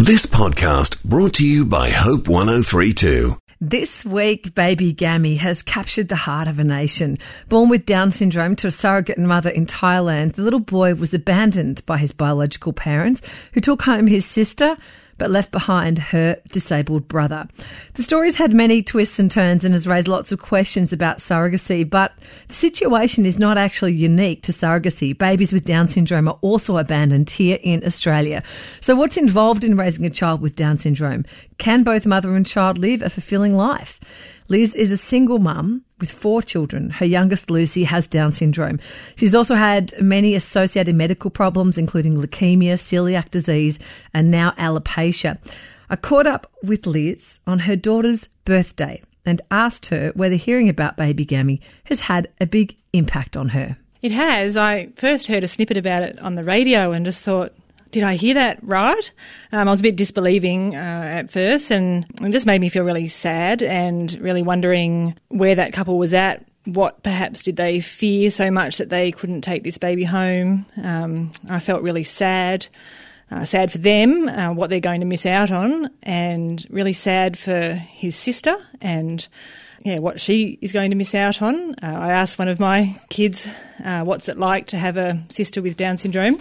This podcast brought to you by Hope 103.2. This week, baby Gammy has captured the heart of a nation. Born with Down syndrome to a surrogate mother in Thailand, the little boy was abandoned by his biological parents, who took home his sister but left behind her disabled brother. The story's had many twists and turns and has raised lots of questions about surrogacy, but the situation is not actually unique to surrogacy. Babies with Down syndrome are also abandoned here in Australia. So what's involved in raising a child with Down syndrome? Can both mother and child live a fulfilling life? Liz is a single mum with 4 children. Her youngest, Lucy, has Down syndrome. She's also had many associated medical problems, including leukemia, celiac disease, and now alopecia. I caught up with Liz on her daughter's birthday and asked her whether hearing about baby Gammy has had a big impact on her. It has. I first heard a snippet about it on the radio and just thought, did I hear that right? I was a bit disbelieving at first, and it just made me feel really sad and really wondering where that couple was at. What perhaps did they fear so much that they couldn't take this baby home? I felt really sad for them, what they're going to miss out on, and really sad for his sister and what she is going to miss out on. I asked one of my kids, what's it like to have a sister with Down syndrome?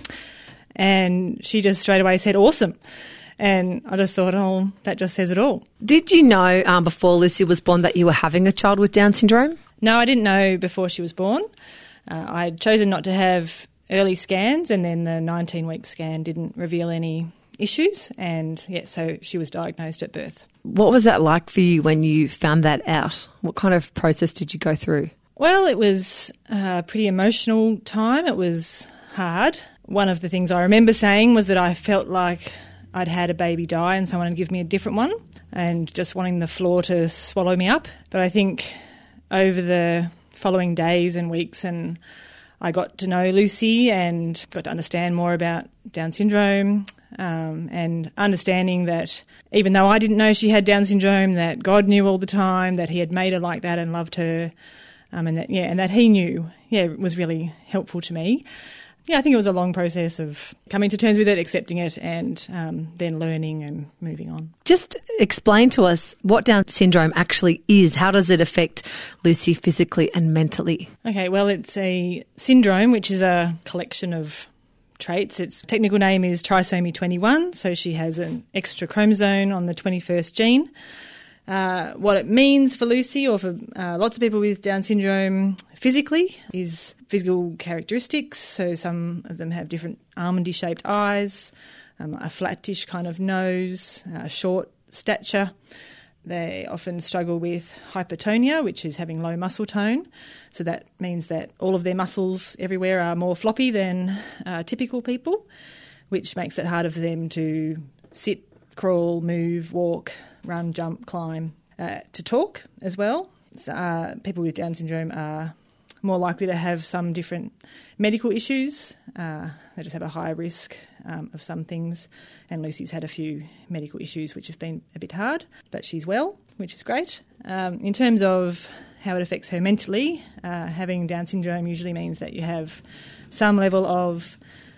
And she just straight away said, awesome. And I just thought, oh, that just says it all. Did you know before Lucy was born that you were having a child with Down syndrome? No, I didn't know before she was born. I had chosen not to have early scans, and then the 19-week scan didn't reveal any issues. And, so she was diagnosed at birth. What was that like for you when you found that out? What kind of process did you go through? Well, it was a pretty emotional time. It was hard. One of the things I remember saying was that I felt like I'd had a baby die and someone had given me a different one, and just wanting the floor to swallow me up. But I think over the following days and weeks, and I got to know Lucy and got to understand more about Down syndrome, and understanding that even though I didn't know she had Down syndrome, that God knew all the time, that he had made her like that and loved her, and that he knew, it was really helpful to me. I think it was a long process of coming to terms with it, accepting it, and then learning and moving on. Just explain to us what Down syndrome actually is. How does it affect Lucy physically and mentally? Okay, well, it's a syndrome, which is a collection of traits. Its technical name is trisomy 21, so she has an extra chromosome on the 21st gene. What it means for Lucy, or for lots of people with Down syndrome physically, is physical characteristics. So some of them have different almondy shaped eyes, a flattish kind of nose, short stature. They often struggle with hypertonia, which is having low muscle tone. So that means that all of their muscles everywhere are more floppy than typical people, which makes it harder for them to sit, crawl, move, walk, run, jump, climb, to talk as well. People with Down syndrome are more likely to have some different medical issues. They just have a higher risk of some things. And Lucy's had a few medical issues which have been a bit hard, but she's well, which is great. In terms of how it affects her mentally, having Down syndrome usually means that you have some level of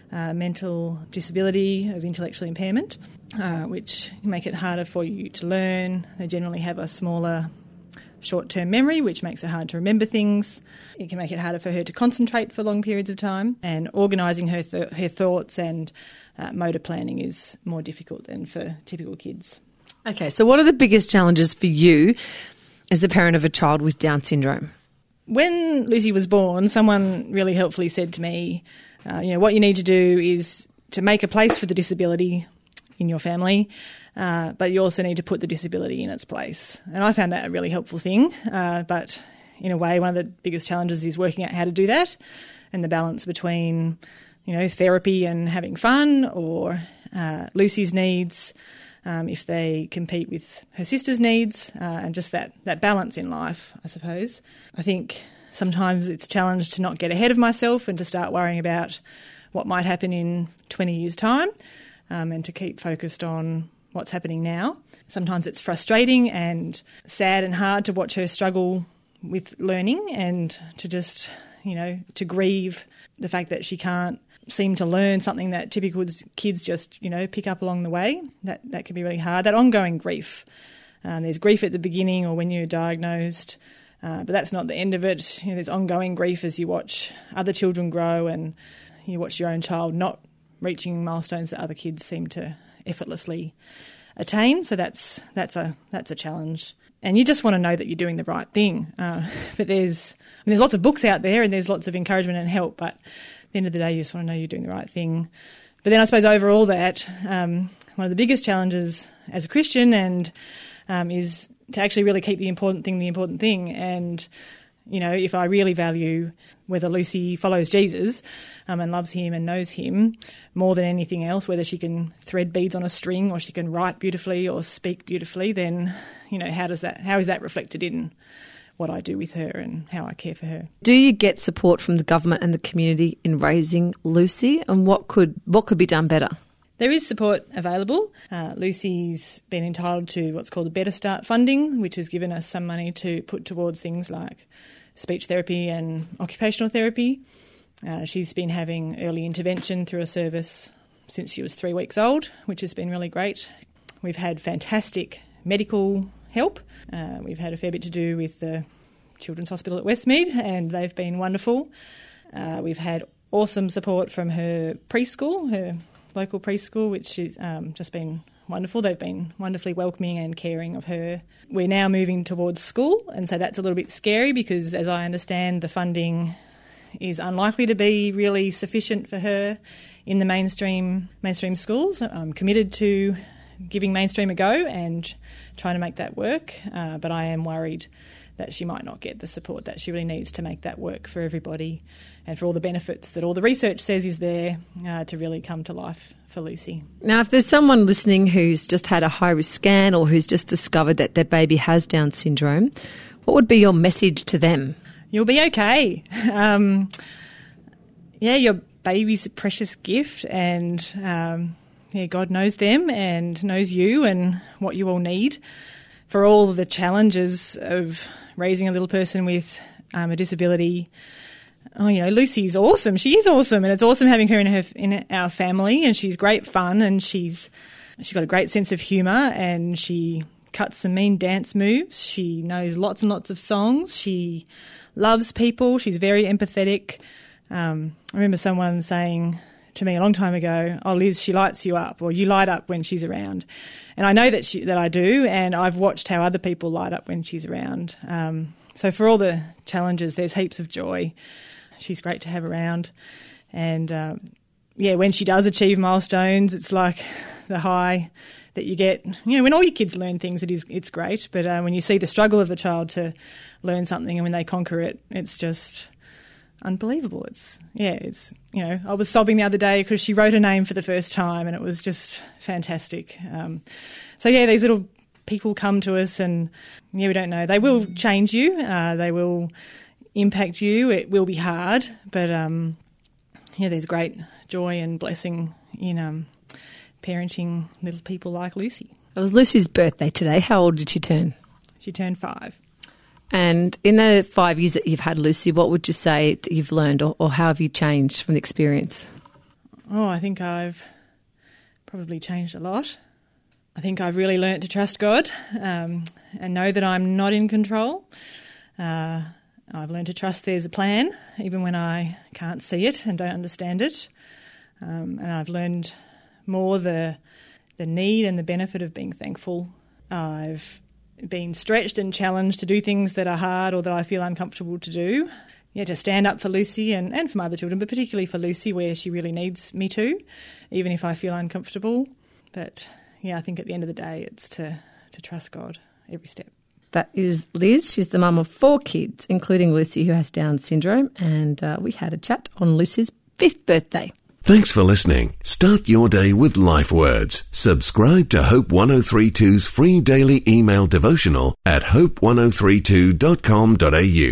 mental disability, of intellectual impairment, which can make it harder for you to learn. They generally have a smaller short-term memory, which makes it hard to remember things. It can make it harder for her to concentrate for long periods of time, and organising her thoughts and motor planning is more difficult than for typical kids. Okay, so what are the biggest challenges for you as the parent of a child with Down syndrome? When Lucy was born, someone really helpfully said to me, what you need to do is to make a place for the disability in your family, but you also need to put the disability in its place. And I found that a really helpful thing, but in a way one of the biggest challenges is working out how to do that, and the balance between, therapy and having fun, or Lucy's needs, if they compete with her sister's needs, and just that balance in life, I suppose. I think sometimes it's a challenge to not get ahead of myself and to start worrying about what might happen in 20 years' time, and to keep focused on what's happening now. Sometimes it's frustrating and sad and hard to watch her struggle with learning, and to just, to grieve the fact that she can't seem to learn something that typical kids just, pick up along the way. That can be really hard. That ongoing grief. There's grief at the beginning or when you're diagnosed, but that's not the end of it. There's ongoing grief as you watch other children grow and you watch your own child not reaching milestones that other kids seem to effortlessly attain. So that's a challenge. And you just want to know that you're doing the right thing. But there's lots of books out there and there's lots of encouragement and help, but at the end of the day, you just want to know you're doing the right thing. But then I suppose overall that one of the biggest challenges as a Christian is to actually really keep the important thing. And, if I really value whether Lucy follows Jesus and loves him and knows him more than anything else, whether she can thread beads on a string or she can write beautifully or speak beautifully, then, how is that reflected in what I do with her and how I care for her? Do you get support from the government and the community in raising Lucy, and what could be done better? There is support available. Lucy's been entitled to what's called the Better Start funding, which has given us some money to put towards things like speech therapy and occupational therapy. She's been having early intervention through a service since she was 3 weeks old, which has been really great. We've had fantastic medical help. We've had a fair bit to do with the Children's Hospital at Westmead, and they've been wonderful. We've had awesome support from her preschool, her local preschool, which has just been wonderful. They've been wonderfully welcoming and caring of her. We're now moving towards school, and so that's a little bit scary because, as I understand, the funding is unlikely to be really sufficient for her in the mainstream schools. I'm committed to giving mainstream a go and trying to make that work, but I am worried that she might not get the support that she really needs to make that work for everybody and for all the benefits that all the research says is there to really come to life for Lucy. Now, if there's someone listening who's just had a high-risk scan or who's just discovered that their baby has Down syndrome, what would be your message to them? You'll be okay. Your baby's a precious gift, and God knows them and knows you and what you all need. For all the challenges of raising a little person with a disability, Lucy's awesome. She is awesome, and it's awesome having her in our family. And she's great fun, and she's got a great sense of humour, and she cuts some mean dance moves. She knows lots and lots of songs. She loves people. She's very empathetic. I remember someone saying to me a long time ago, "Oh, Liz, she lights you up," or "You light up when she's around." And I know that I do, and I've watched how other people light up when she's around. So for all the challenges, there's heaps of joy. She's great to have around. And, when she does achieve milestones, it's like the high that you get. When all your kids learn things, it's great. But when you see the struggle of a child to learn something and when they conquer it, it's just unbelievable. I was sobbing the other day because she wrote her name for the first time, and it was just fantastic. These little people come to us, and we don't know. They will change you. They will impact you. It will be hard, but there's great joy and blessing in parenting little people like Lucy. It was Lucy's birthday today. How old did she turn? She turned 5. And in the 5 years that you've had Lucy, what would you say that you've learned, or how have you changed from the experience? Oh, I think I've probably changed a lot. I think I've really learnt to trust God and know that I'm not in control. I've learned to trust there's a plan, even when I can't see it and don't understand it. And I've learned more the need and the benefit of being thankful. I've been stretched and challenged to do things that are hard or that I feel uncomfortable to do. To stand up for Lucy and for my other children, but particularly for Lucy where she really needs me to, even if I feel uncomfortable. But, I think at the end of the day it's to trust God every step. That is Liz. She's the mum of 4 kids, including Lucy, who has Down syndrome, and we had a chat on Lucy's 5th birthday. Thanks for listening. Start your day with Life Words. Subscribe to Hope 1032's free daily email devotional at hope1032.com.au.